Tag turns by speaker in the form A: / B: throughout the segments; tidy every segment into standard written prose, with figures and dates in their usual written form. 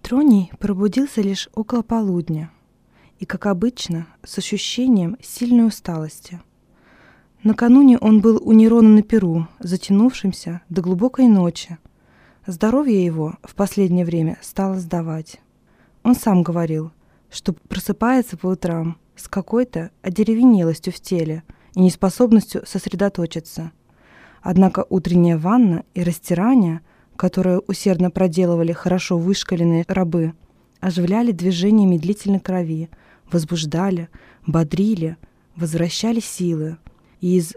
A: Петроний пробудился лишь около полудня и, как обычно, с ощущением сильной усталости. Накануне он был у Нерона на пиру, затянувшимся до глубокой ночи. Здоровье его в последнее время стало сдавать. Он сам говорил, что просыпается по утрам с какой-то одеревенелостью в теле и неспособностью сосредоточиться. Однако утренняя ванна и растирание, которые усердно проделывали хорошо вышкаленные рабы, оживляли движение медлительной крови, возбуждали, бодрили, возвращали силы. И из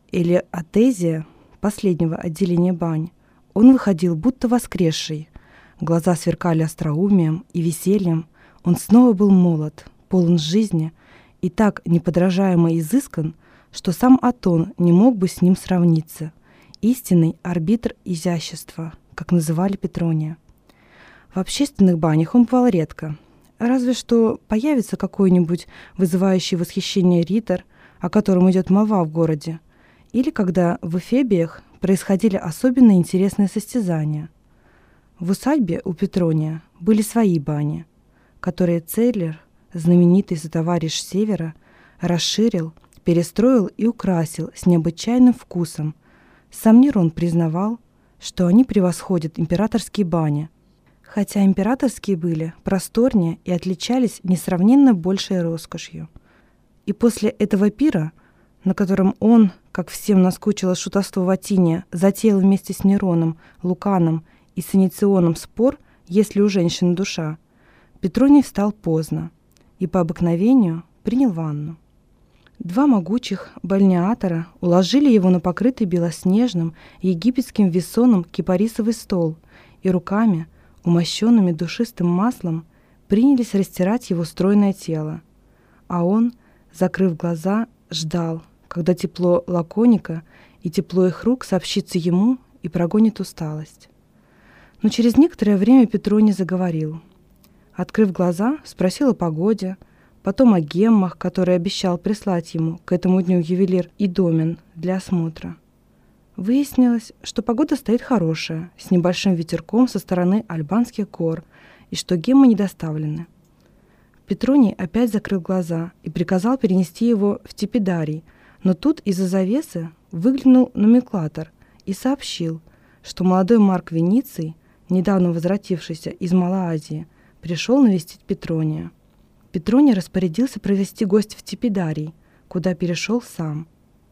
A: элеотезия, последнего отделения бань, он выходил будто воскресший. Глаза сверкали остроумием и весельем. Он снова был молод, полон жизни и так неподражаемо изыскан, что сам Атон не мог бы с ним сравниться. Истинный арбитр изящества, как называли Петрония. В общественных банях он бывал редко. Разве что появится какой-нибудь вызывающий восхищение ритор, о котором идет молва в городе, или когда в эфебиях происходили особенно интересные состязания. В усадьбе у Петрония были свои бани, которые Целлер, знаменитый сотоварищ Севера, расширил, перестроил и украсил с необычайным вкусом. Сам Нерон признавал, что они превосходят императорские бани, хотя императорские были просторнее и отличались несравненно большей роскошью. И после этого пира, на котором он, как всем наскучило шутовство в Атине, затеял вместе с Нероном, Луканом и Саниционом спор, есть ли у женщины душа, Петроний встал поздно и по обыкновению принял ванну. Два могучих бальнеатора уложили его на покрытый белоснежным египетским вессоном кипарисовый стол и руками, умощенными душистым маслом, принялись растирать его стройное тело. А он, закрыв глаза, ждал, когда тепло лаконика и тепло их рук сообщится ему и прогонит усталость. Но через некоторое время Петроний заговорил. Открыв глаза, спросил о погоде, потом о геммах, которые обещал прислать ему к этому дню ювелир Идомен для осмотра. Выяснилось, что погода стоит хорошая, с небольшим ветерком со стороны Альбанских гор, и что геммы не доставлены. Петроний опять закрыл глаза и приказал перенести его в Типидарий, но тут из-за завесы выглянул номенклатор и сообщил, что молодой Марк Вениций, недавно возвратившийся из Малоазии, пришел навестить Петрония. Петроний распорядился провести гостя в Типидарий, куда перешел сам.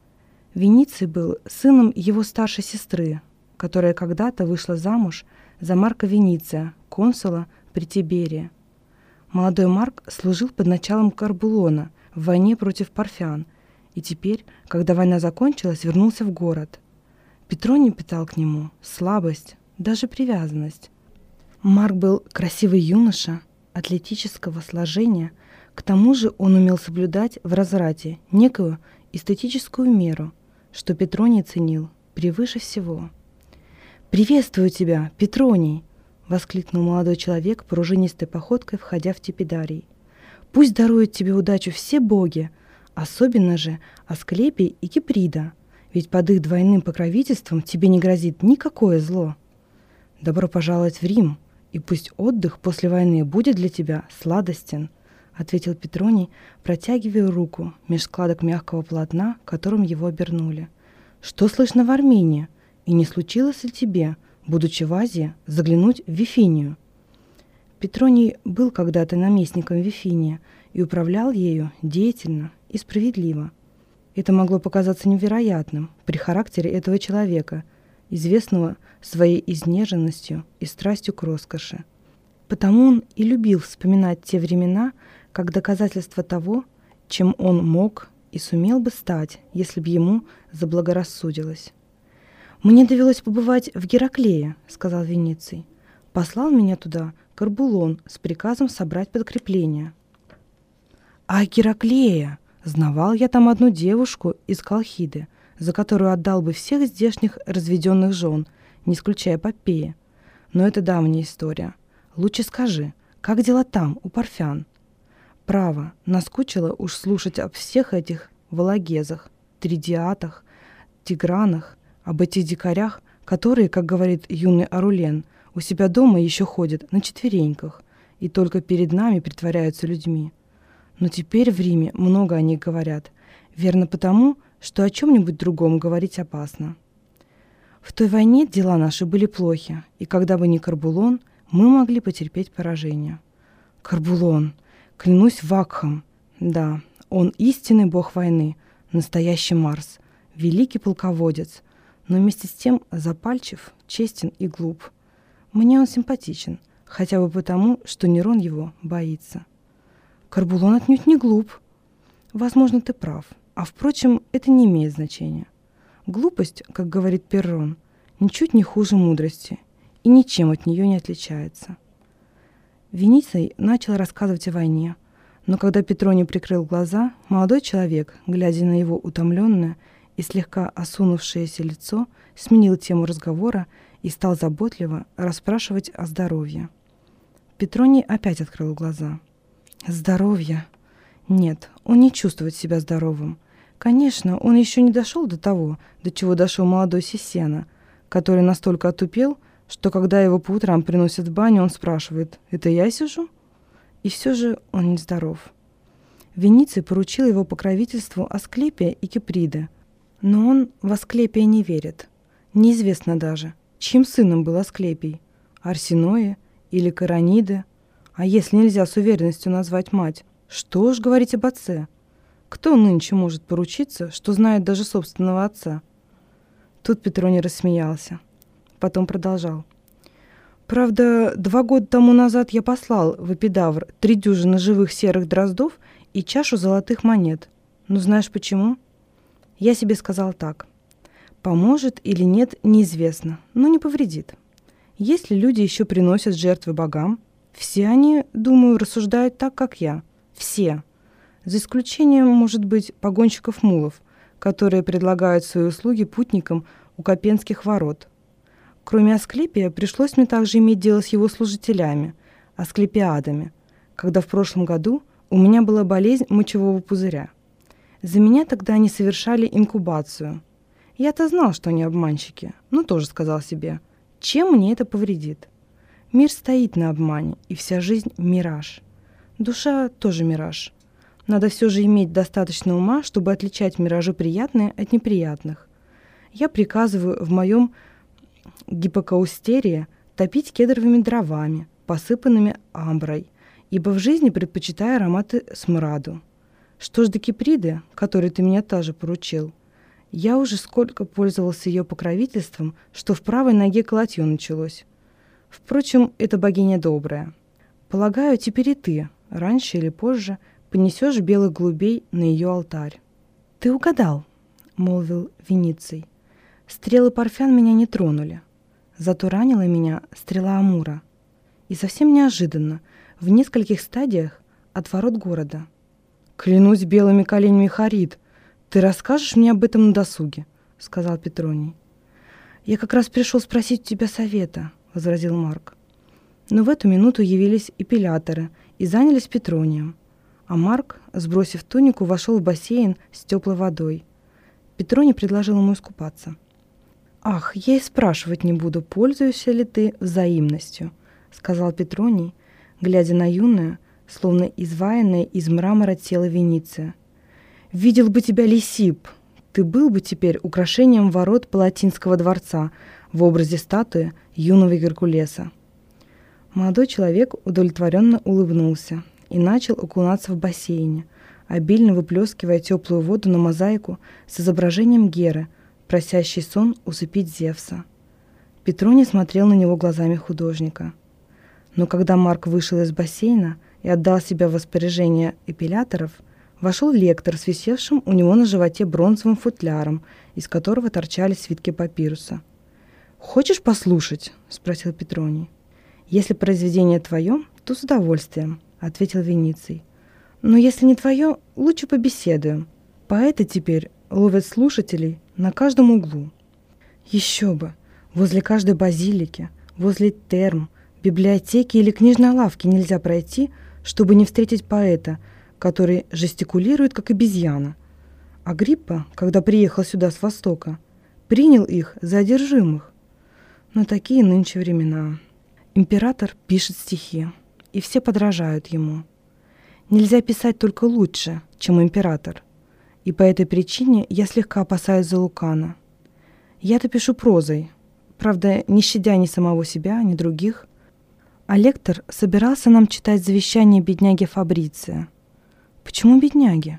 A: Вениций был сыном его старшей сестры, которая когда-то вышла замуж за Марка Вениция, консула при Тиберии. Молодой Марк служил под началом Карбулона в войне против парфян, и теперь, когда война закончилась, вернулся в город. Петроний питал к нему слабость, даже привязанность. Марк был красивый юноша, атлетического сложения, к тому же он умел соблюдать в разврате некую эстетическую меру, что Петроний ценил превыше всего. «Приветствую тебя, Петроний!» — воскликнул молодой человек пружинистой походкой, входя в Типидарий. «Пусть даруют тебе удачу все боги, особенно же Асклепий и Киприда, ведь под их двойным покровительством тебе не грозит никакое зло. Добро пожаловать в Рим, и пусть отдых после войны будет для тебя сладостен», — ответил Петроний, протягивая руку меж складок мягкого полотна, которым его обернули. «Что слышно в Армении? И не случилось ли тебе, будучи в Азии, заглянуть в Вифинию?» Петроний был когда-то наместником Вифинии и управлял ею деятельно и справедливо. Это могло показаться невероятным при характере этого человека, известного своей изнеженностью и страстью к роскоши. Потому он и любил вспоминать те времена как доказательство того, чем он мог и сумел бы стать, если бы ему заблагорассудилось. «Мне довелось побывать в Гераклее», — сказал Вениций. «Послал меня туда Карбулон с приказом собрать подкрепление». «А Гераклея! Знавал я там одну девушку из Колхиды, за которую отдал бы всех здешних разведенных жен, не исключая Попея. Но это давняя история. Лучше скажи, как дела там, у парфян?» Право, наскучило уж слушать об всех этих валагезах, тридиатах, тигранах, об этих дикарях, которые, как говорит юный Арулен, у себя дома еще ходят на четвереньках, и только перед нами притворяются людьми. Но теперь в Риме много о них говорят, верно потому, что о чем-нибудь другом говорить опасно. В той войне дела наши были плохи, и когда бы не Корбулон, мы могли потерпеть поражение. Корбулон, клянусь Вакхом, да, он истинный бог войны, настоящий Марс, великий полководец, но вместе с тем запальчив, честен и глуп. Мне он симпатичен, хотя бы потому, что Нерон его боится. Корбулон отнюдь не глуп. Возможно, ты прав, а впрочем, это не имеет значения. Глупость, как говорит Перрон, ничуть не хуже мудрости и ничем от нее не отличается. Вениций начал рассказывать о войне, но когда Петроний прикрыл глаза, молодой человек, глядя на его утомленное и слегка осунувшееся лицо, сменил тему разговора и стал заботливо расспрашивать о здоровье. Петроний опять открыл глаза. Здоровье? Нет, он не чувствует себя здоровым. Конечно, он еще не дошел до того, до чего дошел молодой Сиссена, который настолько отупел, что когда его по утрам приносят в баню, он спрашивает: «Это я сижу?» И все же он нездоров. Вениций поручил его покровительству Асклепия и Киприды, но он в Асклепия не верит. Неизвестно даже, чьим сыном был Асклепий – Арсеноя или Карониды. А если нельзя с уверенностью назвать мать, что уж говорить об отце? Кто нынче может поручиться, что знает даже собственного отца? Тут Петроний рассмеялся. Потом продолжал. Правда, 2 года тому назад я послал в Эпидавр 3 дюжины живых серых дроздов и чашу золотых монет. Но знаешь почему? Я себе сказал так. Поможет или нет, неизвестно, но не повредит. Если люди еще приносят жертвы богам, все они, думаю, рассуждают так, как я. Все. За исключением, может быть, погонщиков мулов, которые предлагают свои услуги путникам у Копенских ворот. Кроме Асклепия, пришлось мне также иметь дело с его служителями, асклепиадами, когда в прошлом году у меня была болезнь мочевого пузыря. За меня тогда они совершали инкубацию. Я-то знал, что они обманщики, но тоже сказал себе, чем мне это повредит? Мир стоит на обмане, и вся жизнь – мираж. Душа тоже мираж. Надо все же иметь достаточно ума, чтобы отличать миражи приятные от неприятных. Я приказываю в моем гиппокаустерии топить кедровыми дровами, посыпанными амброй, ибо в жизни предпочитаю ароматы смраду. Что ж до Киприды, которой ты меня тоже поручил, я уже сколько пользовался ее покровительством, что в правой ноге колотье началось. Впрочем, это богиня добрая. Полагаю, теперь и ты, раньше или позже, понесешь белых голубей на ее алтарь. «Ты угадал», — молвил Вениций. «Стрелы парфян меня не тронули. Зато ранила меня стрела Амура. И совсем неожиданно, в нескольких стадиях от ворот города. Клянусь белыми коленями Харид, ты расскажешь мне об этом на досуге», — сказал Петроний. «Я как раз пришел спросить у тебя совета», — возразил Марк. Но в эту минуту явились эпиляторы и занялись Петронием. А Марк, сбросив тунику, вошел в бассейн с теплой водой. Петроний предложил ему искупаться. «Ах, я и спрашивать не буду, пользуешься ли ты взаимностью», — сказал Петроний, глядя на юное, словно изваянное из мрамора тело Вениция. «Видел бы тебя Лисип, ты был бы теперь украшением ворот Палатинского дворца в образе статуи юного Геркулеса». Молодой человек удовлетворенно улыбнулся и начал окунаться в бассейне, обильно выплескивая теплую воду на мозаику с изображением Геры, просящей сон усыпить Зевса. Петроний смотрел на него глазами художника. Но когда Марк вышел из бассейна и отдал себя в распоряжение эпиляторов, вошел лектор с висевшим у него на животе бронзовым футляром, из которого торчали свитки папируса. «Хочешь послушать?» — спросил Петроний. «Если произведение твое, то с удовольствием», — ответил Вениций. «Но если не твое, лучше побеседуем. Поэты теперь ловят слушателей на каждом углу». «Еще бы! Возле каждой базилики, возле терм, библиотеки или книжной лавки нельзя пройти, чтобы не встретить поэта, который жестикулирует, как обезьяна. Агриппа, когда приехал сюда с Востока, принял их за одержимых. Но такие нынче времена. Император пишет стихи. и все подражают ему. Нельзя писать только лучше, чем император. И по этой причине я слегка опасаюсь за Лукана. Я-то пишу прозой, правда, не щадя ни самого себя, ни других. А лектор собирался нам читать завещание бедняги Фабриция. Почему бедняги?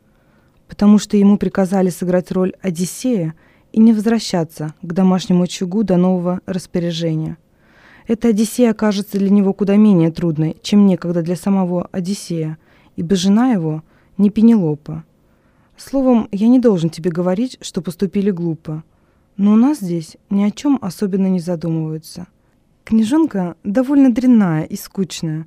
A: Потому что ему приказали сыграть роль Одиссея и не возвращаться к домашнему очагу до нового распоряжения. Эта Одиссея окажется для него куда менее трудной, чем некогда для самого Одиссея, ибо жена его не Пенелопа. Словом, я не должен тебе говорить, что поступили глупо, но у нас здесь ни о чем особенно не задумываются. Книжонка довольно дрянная и скучная.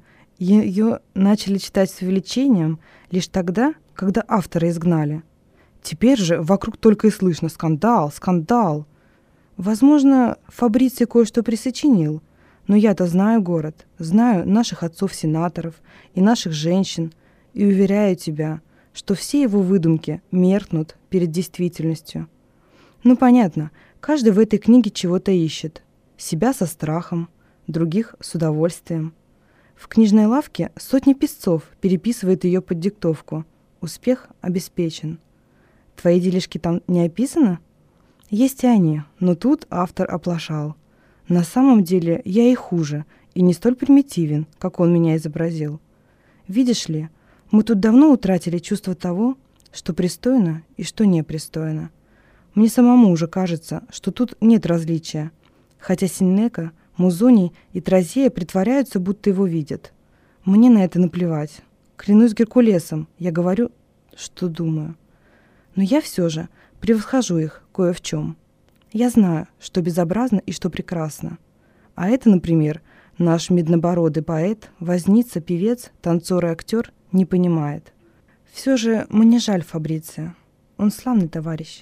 A: Ее начали читать с увлечением лишь тогда, когда автора изгнали. Теперь же вокруг только и слышно «скандал, скандал». Возможно, Фабриций кое-что присочинил, но я-то знаю город, знаю наших отцов-сенаторов и наших женщин, и уверяю тебя, что все его выдумки меркнут перед действительностью. Ну, понятно, каждый в этой книге чего-то ищет. Себя со страхом, других с удовольствием. В книжной лавке сотни писцов переписывают ее под диктовку. Успех обеспечен. Твои делишки там не описаны? Есть и они, но тут автор оплошал. На самом деле я и хуже, и не столь примитивен, как он меня изобразил. Видишь ли, мы тут давно утратили чувство того, что пристойно и что непристойно. Мне самому уже кажется, что тут нет различия, хотя Сенека, Музоний и Тразея притворяются, будто его видят. Мне на это наплевать. Клянусь Геркулесом, я говорю, что думаю. Но я все же превосхожу их кое в чем. Я знаю, что безобразно и что прекрасно. А это, например, наш меднобородый поэт, возница, певец, танцор и актер не понимает. Все же мне жаль Фабриция. Он славный товарищ.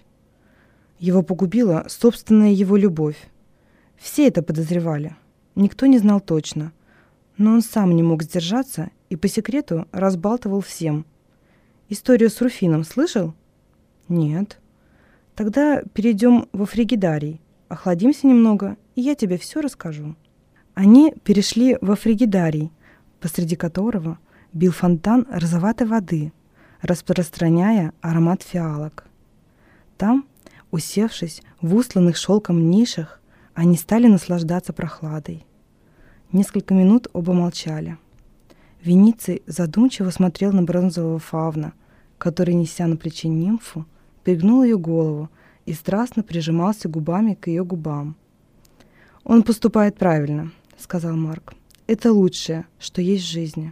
A: Его погубила собственная его любовь. Все это подозревали. Никто не знал точно. Но он сам не мог сдержаться и по секрету разбалтывал всем. Историю с Руфином слышал? Нет. Тогда перейдем во Фригидарий. Охладимся немного, и я тебе все расскажу. Они перешли во Фригидарий, посреди которого бил фонтан розоватой воды, распространяя аромат фиалок. Там, усевшись в устланных шелком нишах, они стали наслаждаться прохладой. Несколько минут оба молчали. Вениций задумчиво смотрел на бронзового фавна, который, неся на плече нимфу, пригнул ее голову и страстно прижимался губами к ее губам. «Он поступает правильно», — сказал Марк. «Это лучшее, что есть в жизни».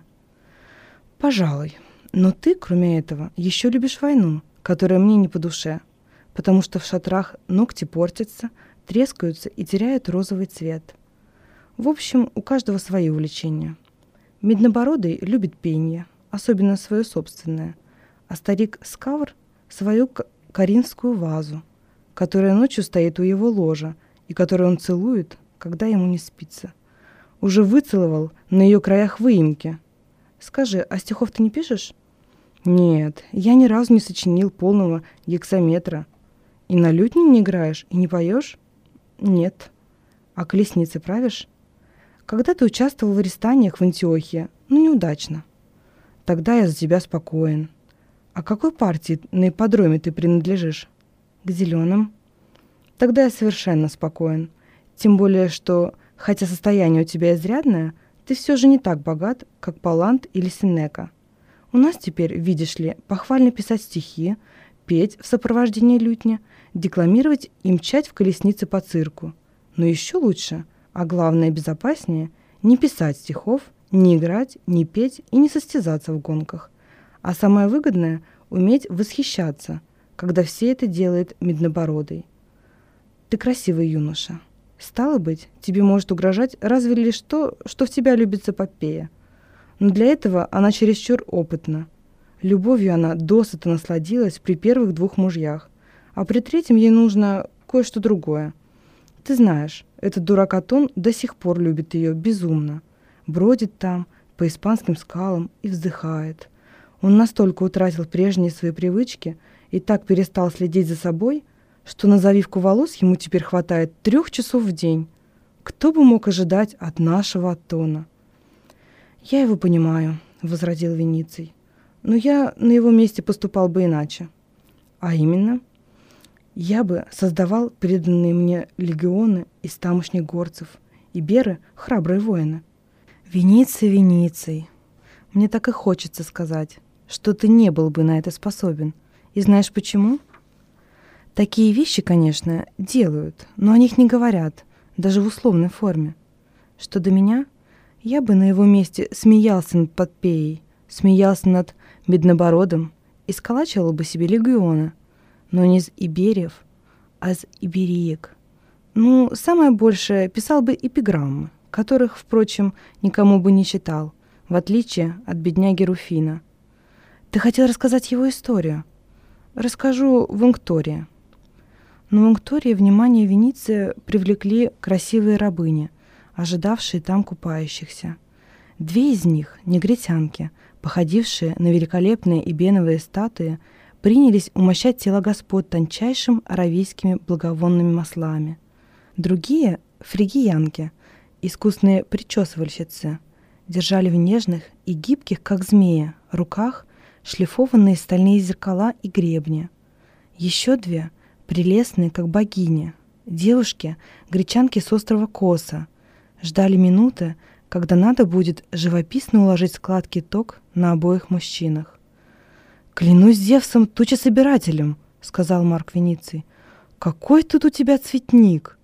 A: «Пожалуй. Но ты, кроме этого, еще любишь войну, которая мне не по душе, потому что в шатрах ногти портятся, трескаются и теряют розовый цвет. В общем, у каждого свои увлечения. Меднобородый любит пение, особенно свое собственное, а старик Скавр — свою коринфскую вазу, которая ночью стоит у его ложа и которую он целует, когда ему не спится. Уже выцеловал на ее краях выемки. Скажи, а стихов ты не пишешь? Нет, я ни разу не сочинил полного гексаметра. И на лютне не играешь, и не поешь? Нет. А колесницы правишь? Когда ты участвовал в арестаниях в Антиохии, но неудачно. Тогда я за тебя спокоен. А какой партии на ипподроме ты принадлежишь? К зеленым. Тогда я совершенно спокоен. Тем более, что, хотя состояние у тебя изрядное, ты все же не так богат, как Паллант или Сенека. У нас теперь, видишь ли, похвально писать стихи, петь в сопровождении лютня, декламировать и мчать в колеснице по цирку. Но еще лучше, а главное безопаснее, не писать стихов, не играть, не петь и не состязаться в гонках. А самое выгодное — уметь восхищаться, когда все это делает Меднобородый. Ты красивый юноша. Стало быть, тебе может угрожать разве лишь то, что в тебя любится Попея. Но для этого она чересчур опытна. Любовью она досыта насладилась при первых двух мужьях, а при третьем ей нужно кое-что другое. Ты знаешь, этот дурак Атон до сих пор любит ее безумно. Бродит там по испанским скалам и вздыхает. Он настолько утратил прежние свои привычки и так перестал следить за собой, что на завивку волос ему теперь хватает 3 часов в день. Кто бы мог ожидать от нашего Атона? «Я его понимаю», — возразил Вениций. «Но я на его месте поступал бы иначе. А именно, я бы создавал преданные мне легионы из тамошних горцев, и беры — храбрые воины». «Вениций, Вениций, мне так и хочется сказать, что ты не был бы на это способен. И знаешь почему? Такие вещи, конечно, делают, но о них не говорят, даже в условной форме. Что до меня, я бы на его месте смеялся над Подпеей, смеялся над Меднобородом и сколачивал бы себе легионы, но не из ибериев, а из ибериек. Ну, самое большее, писал бы эпиграммы, которых, впрочем, никому бы не читал, в отличие от бедняги Руфина. Ты хотел рассказать его историю? Расскажу в Унктории. Но в Унктории внимание Вениция привлекли красивые рабыни, ожидавшие там купающихся. Две из них, негритянки, походившие на великолепные эбеновые статуи, принялись умощать тела господ тончайшим аравийскими благовонными маслами. Другие, фригиянки, искусные причесывальщицы, держали в нежных и гибких, как змеи, руках шлифованные стальные зеркала и гребни. Еще две, прелестные, как богини, девушки, гречанки с острова Коса, ждали минуты, когда надо будет живописно уложить складки ток на обоих мужчинах. «Клянусь Зевсом, тучесобирателем», — сказал Марк Вениций. «Какой тут у тебя цветник!»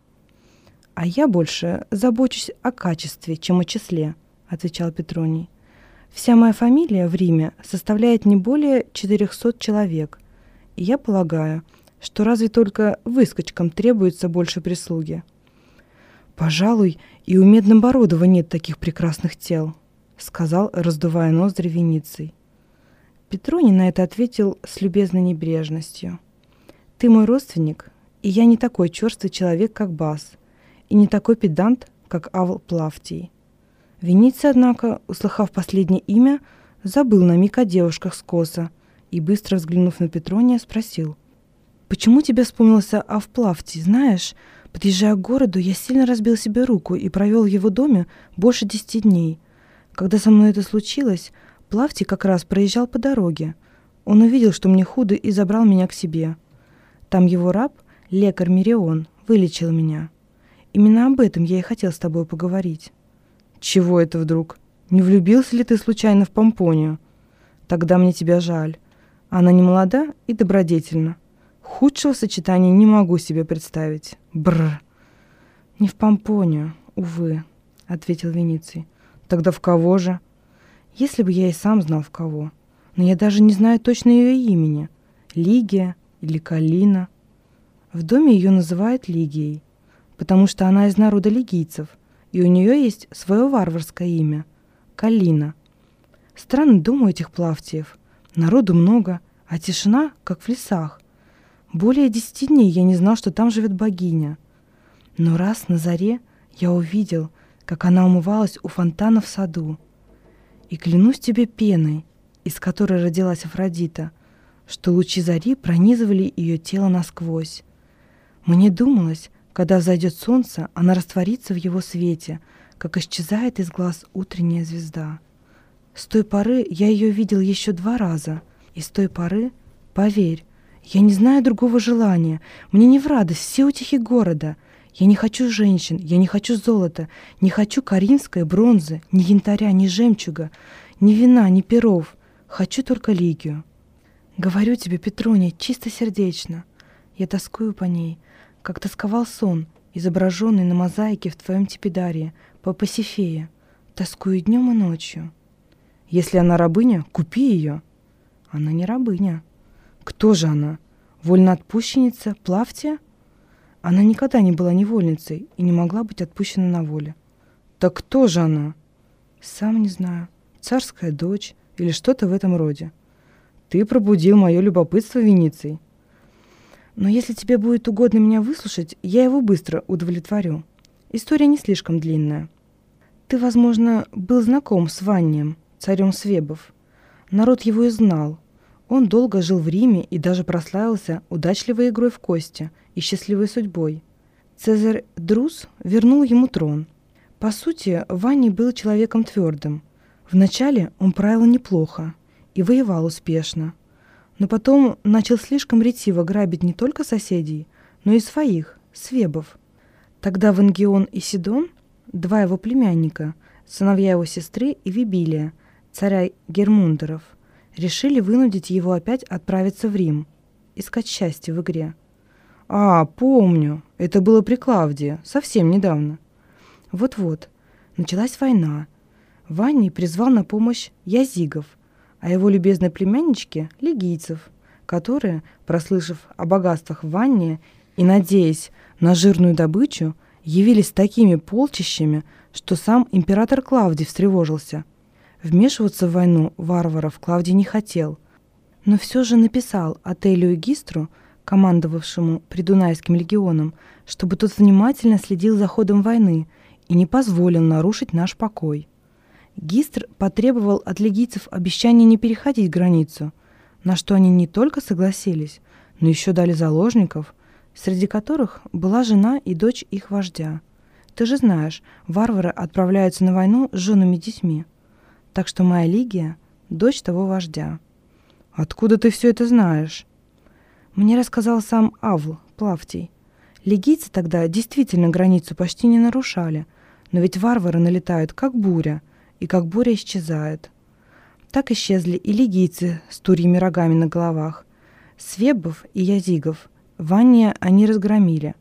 A: «А я больше забочусь о качестве, чем о числе», — отвечал Петроний. «Вся моя фамилия в Риме составляет не более 400 человек, и я полагаю, что разве только выскочкам требуется больше прислуги». «Пожалуй, и у Меднобородова нет таких прекрасных тел», — сказал, раздувая ноздри Вениций. Петроний на это ответил с любезной небрежностью. «Ты мой родственник, и я не такой черствый человек, как Бас, и не такой педант, как Авл Плавтий». Вениций, однако, услыхав последнее имя, забыл на миг о девушках с Коса и, быстро взглянув на Петрония, спросил: «Почему тебе вспомнился Ав Плавтий? Знаешь, подъезжая к городу, я сильно разбил себе руку и провел в его доме больше 10 дней. Когда со мной это случилось, Плавтий как раз проезжал по дороге. Он увидел, что мне худо, и забрал меня к себе. Там его раб, лекарь Мирион, вылечил меня. Именно об этом я и хотел с тобой поговорить». «Чего это вдруг? Не влюбился ли ты случайно в Помпонию? Тогда мне тебя жаль. Она не молода и добродетельна. Худшего сочетания не могу себе представить. Бррр!» «Не в Помпонию, увы», — ответил Вениций. «Тогда в кого же?» «Если бы я и сам знал, в кого. Но я даже не знаю точно ее имени. Лигия или Калина. В доме ее называют Лигией, потому что она из народа лигийцев, и у нее есть свое варварское имя — Калина. Странный дом у этих Плавтиев. Народу много, а тишина, как в лесах. Более 10 дней я не знал, что там живет богиня. Но раз на заре я увидел, как она умывалась у фонтана в саду. И клянусь тебе пеной, из которой родилась Афродита, что лучи зари пронизывали ее тело насквозь. Мне думалось, когда взойдет солнце, она растворится в его свете, как исчезает из глаз утренняя звезда. С той поры я ее видел еще 2 раза, и с той поры, поверь, я не знаю другого желания, мне не в радость все утехи города. Я не хочу женщин, я не хочу золота, не хочу коринфской бронзы, ни янтаря, ни жемчуга, ни вина, ни перов. Хочу только Лигию. Говорю тебе, Петроний, чистосердечно. Я тоскую по ней, как тосковал сон, изображенный на мозаике в твоем Типидарии, по Пасифее. Тоскую днем и ночью». «Если она рабыня, купи ее». «Она не рабыня». «Кто же она? Вольноотпущенница Плавтия?» «Она никогда не была невольницей и не могла быть отпущена на воле». «Так кто же она?» «Сам не знаю. Царская дочь или что-то в этом роде». «Ты пробудил мое любопытство, Вениций». «Но если тебе будет угодно меня выслушать, я его быстро удовлетворю. История не слишком длинная. Ты, возможно, был знаком с Ваннием, царем Свебов. Народ его и знал. Он долго жил в Риме и даже прославился удачливой игрой в кости и счастливой судьбой. Цезарь Друс вернул ему трон. По сути, Ванний был человеком твердым. Вначале он правил неплохо и воевал успешно, но потом начал слишком ретиво грабить не только соседей, но и своих, свебов. Тогда Вангион и Сидон, два его племянника, сыновья его сестры и Вибилия, царя Гермундеров, решили вынудить его опять отправиться в Рим, искать счастье в игре. Помню, это было при Клавдии, совсем недавно. Вот-вот, началась война. Ванний призвал на помощь язигов, а его любезные племяннички – лигийцев, которые, прослышав о богатствах Ванния и надеясь на жирную добычу, явились такими полчищами, что сам император Клавдий встревожился. Вмешиваться в войну варваров Клавдий не хотел, но все же написал Ателию Гистру, командовавшему Придунайским легионом, чтобы тот внимательно следил за ходом войны и не позволил нарушить наш покой. Гистр потребовал от лигийцев обещания не переходить границу, на что они не только согласились, но еще дали заложников, среди которых была жена и дочь их вождя. Ты же знаешь, варвары отправляются на войну с женами и детьми. Так что моя Лигия – дочь того вождя. Откуда ты все это знаешь? Мне рассказал сам Авл, Плавтий. Лигийцы тогда действительно границу почти не нарушали, но ведь варвары налетают, как буря, и как буря исчезает. Так исчезли и лигийцы с турьими рогами на головах. Свебов и язигов Ванния они разгромили.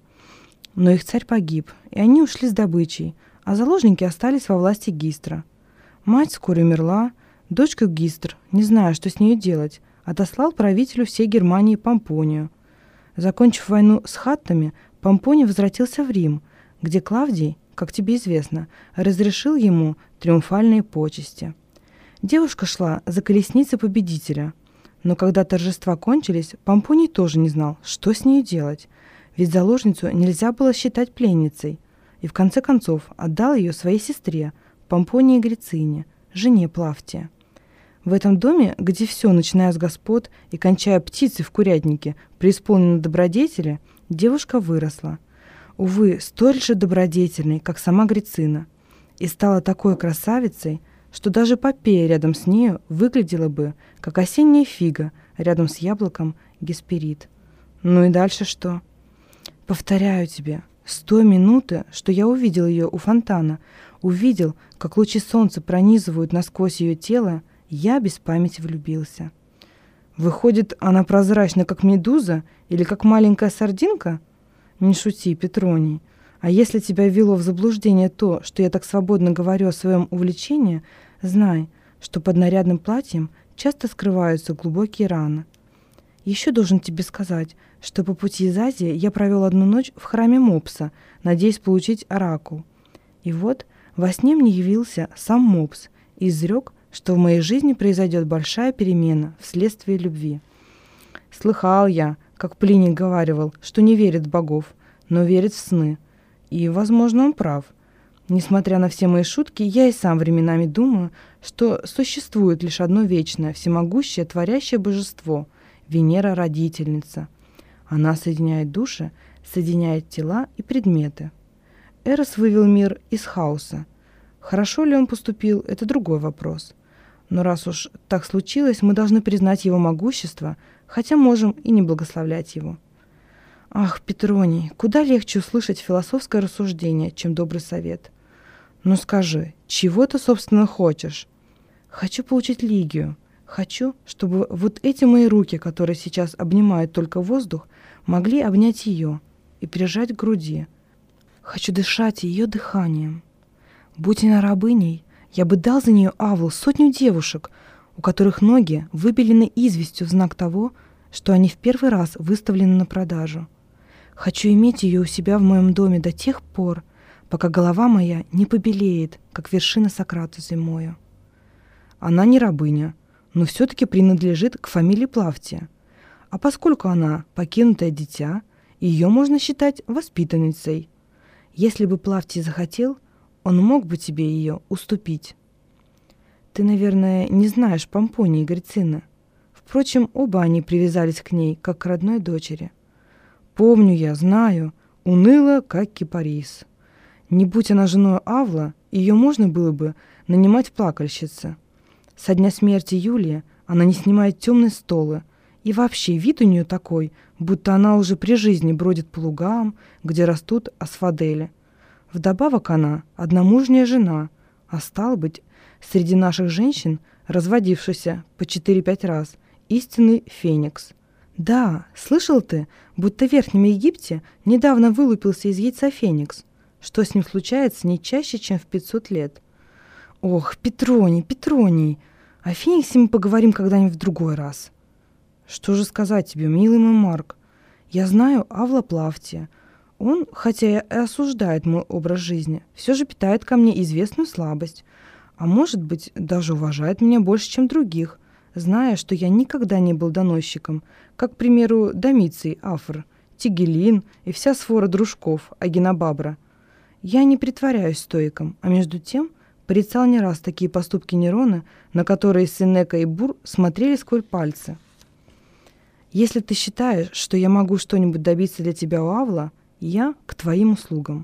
A: Но их царь погиб, и они ушли с добычей, а заложники остались во власти Гистра. Мать вскоре умерла, дочка Гистр, не зная, что с нею делать, отослал правителю всей Германии Помпонию. Закончив войну с хаттами, Помпоний возвратился в Рим, где Клавдий, как тебе известно, разрешил ему триумфальные почести. Девушка шла за колесницей победителя, но когда торжества кончились, Помпоний тоже не знал, что с нею делать, ведь заложницу нельзя было считать пленницей, и в конце концов отдал ее своей сестре, Помпонии Грицине, жене Плавтия. В этом доме, где все, начиная с господ и кончая птицей в курятнике, преисполнено добродетели, девушка выросла. Увы, столь же добродетельной, как сама Грицина, и стала такой красавицей, что даже Попея рядом с нею выглядела бы, как осенняя фига рядом с яблоком Гесперид. Ну и дальше что? Повторяю тебе, с той минуты, что я увидел ее у фонтана, увидел, как лучи солнца пронизывают насквозь ее тело, я без памяти влюбился. Выходит, она прозрачна, как медуза или как маленькая сардинка? Не шути, Петроний. А если тебя ввело в заблуждение то, что я так свободно говорю о своем увлечении, знай, что под нарядным платьем часто скрываются глубокие раны. Еще должен тебе сказать, что по пути из Азии я провел одну ночь в храме Мопса, надеясь получить оракул. И вот во сне мне явился сам Мопс и изрек, что в моей жизни произойдет большая перемена вследствие любви. Слыхал я, как Плиний говаривал, что не верит в богов, но верит в сны. И, возможно, он прав. Несмотря на все мои шутки, я и сам временами думаю, что существует лишь одно вечное, всемогущее, творящее божество – Венера-родительница. Она соединяет души, соединяет тела и предметы. Эрос вывел мир из хаоса. Хорошо ли он поступил – это другой вопрос. Но раз уж так случилось, мы должны признать его могущество, хотя можем и не благословлять его. Ах, Петроний, куда легче услышать философское рассуждение, чем добрый совет. Ну скажи, чего ты, собственно, хочешь? Хочу получить Лигию. Хочу, чтобы вот эти мои руки, которые сейчас обнимают только воздух, могли обнять ее и прижать к груди. Хочу дышать ее дыханием. Будь она рабыней, я бы дал за нее Авлу 100 девушек, у которых ноги выбелены известью в знак того, что они в первый раз выставлены на продажу. Хочу иметь ее у себя в моем доме до тех пор, пока голова моя не побелеет, как вершина Сократа зимою. Она не рабыня, но все-таки принадлежит к фамилии Плавтия. А поскольку она покинутое дитя, ее можно считать воспитанницей. Если бы Плавтий захотел, он мог бы тебе ее уступить. Ты, наверное, не знаешь Помпонии и Грицины. Впрочем, оба они привязались к ней, как к родной дочери. Помню я, знаю, уныла, как кипарис. Не будь она женой Авла, ее можно было бы нанимать плакальщицы. Со дня смерти Юлии она не снимает темные столы, и вообще вид у нее такой, будто она уже при жизни бродит по лугам, где растут асфадели. Вдобавок она одномужняя жена, а стало быть, среди наших женщин, разводившихся по 4-5 раз, истинный феникс. Да, слышал ты, будто в Верхнем Египте недавно вылупился из яйца феникс, что с ним случается не чаще, чем в 500 лет. Ох, Петроний, о фениксе мы поговорим когда-нибудь в другой раз. Что же сказать тебе, милый мой Марк? Я знаю Авла Плавтия. Он, хотя и осуждает мой образ жизни, все же питает ко мне известную слабость, а может быть, даже уважает меня больше, чем других, зная, что я никогда не был доносчиком, как, к примеру, Домиций Афр, Тигелин и вся свора дружков Агенобабра. Я не притворяюсь стоиком, а между тем порицал не раз такие поступки Нерона, на которые Сенека и Бур смотрели сквозь пальцы. Если ты считаешь, что я могу что-нибудь добиться для тебя у Авла, я к твоим услугам.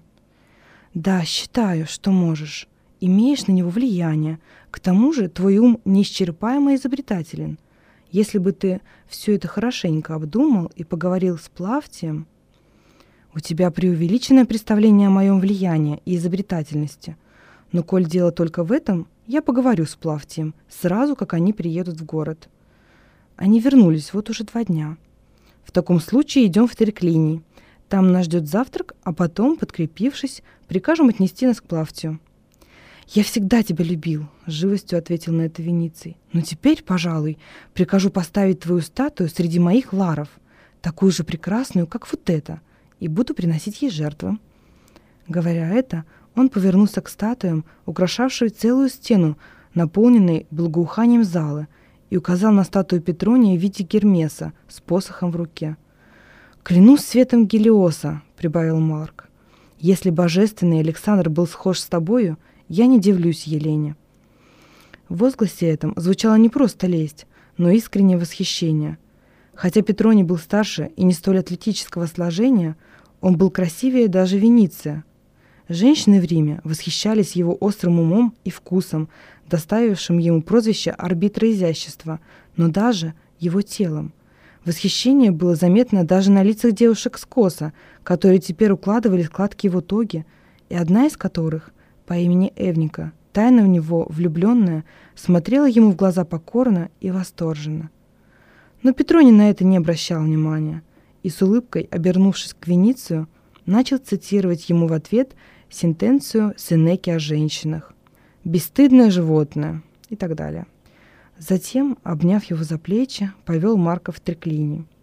A: Да, считаю, что можешь. Имеешь на него влияние. К тому же твой ум неисчерпаемо изобретателен. Если бы ты все это хорошенько обдумал и поговорил с Плавтием, у тебя преувеличенное представление о моем влиянии и изобретательности. Но коль дело только в этом, я поговорю с Плавтием сразу, как они приедут в город. Они вернулись вот уже 2 дня. В таком случае идем в Триклиний. Там нас ждет завтрак, а потом, подкрепившись, прикажем отнести нас к Плавтию. «Я всегда тебя любил», — с живостью ответил на это Вениций. «Но теперь, пожалуй, прикажу поставить твою статую среди моих ларов, такую же прекрасную, как вот эта, и буду приносить ей жертвы». Говоря это, он повернулся к статуям, украшавшей целую стену, наполненной благоуханием залы, и указал на статую Петрония в виде Гермеса с посохом в руке. «Клянусь светом Гелиоса», — прибавил Марк, — «если божественный Александр был схож с тобою, я не дивлюсь Елене». В возгласе этом звучала не просто лесть, но искреннее восхищение. Хотя Петроний был старше и не столь атлетического сложения, он был красивее даже Вениция. Женщины в Риме восхищались его острым умом и вкусом, доставившим ему прозвище арбитра изящества, но даже его телом. Восхищение было заметно даже на лицах девушек с Коса, которые теперь укладывали складки его тоги, и одна из которых, по имени Эвника, тайно в него влюбленная, смотрела ему в глаза покорно и восторженно. Но Петроний на это не обращал внимания, и с улыбкой, обернувшись к Веницию, начал цитировать ему в ответ сентенцию Сенеки о женщинах. «Бесстыдное животное» и так далее. Затем, обняв его за плечи, повел Марка в Триклиний.